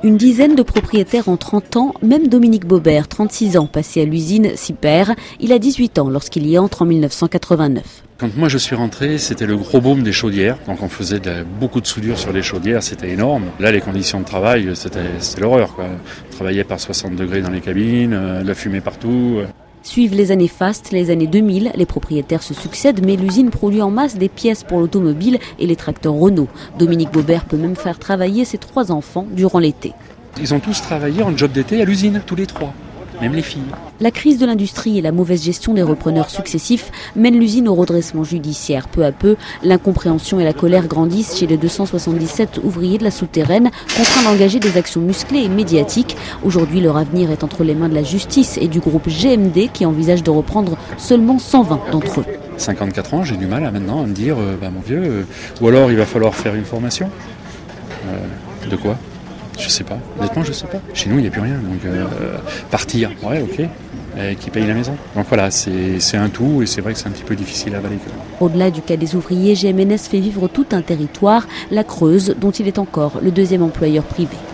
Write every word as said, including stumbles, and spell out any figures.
Une dizaine de propriétaires en trente ans, même Dominique Baubert, trente-six ans, passé à l'usine, s'y perd. Il a dix-huit ans lorsqu'il y entre en mille neuf cent quatre-vingt-neuf. Quand moi je suis rentré, c'était le gros boom des chaudières. Donc on faisait de la, beaucoup de soudure sur les chaudières, c'était énorme. Là, les conditions de travail, c'était, c'était l'horreur, quoi. On travaillait par soixante degrés dans les cabines, euh, la fumée partout. Suivent les années fastes, les années deux mille, les propriétaires se succèdent, mais l'usine produit en masse des pièces pour l'automobile et les tracteurs Renault. Dominique Baubert peut même faire travailler ses trois enfants durant l'été. Ils ont tous travaillé en job d'été à l'usine, tous les trois, même les filles. La crise de l'industrie et la mauvaise gestion des repreneurs successifs mènent l'usine au redressement judiciaire. Peu à peu, l'incompréhension et la colère grandissent chez les deux cent soixante-dix-sept ouvriers de la souterraine, contraints d'engager des actions musclées et médiatiques. Aujourd'hui, leur avenir est entre les mains de la justice et du groupe G M D qui envisage de reprendre seulement cent vingt d'entre eux. cinquante-quatre ans, j'ai du mal à maintenant à me dire, euh, bah, mon vieux, euh, ou alors il va falloir faire une formation. Euh, de quoi ? Je sais pas, honnêtement je sais pas. Chez nous il n'y a plus rien, donc euh, partir, ouais ok, et qui paye la maison. Donc voilà, c'est, c'est un tout et c'est vrai que c'est un petit peu difficile à avaler. Au-delà du cas des ouvriers, G M N S fait vivre tout un territoire, la Creuse, dont il est encore le deuxième employeur privé.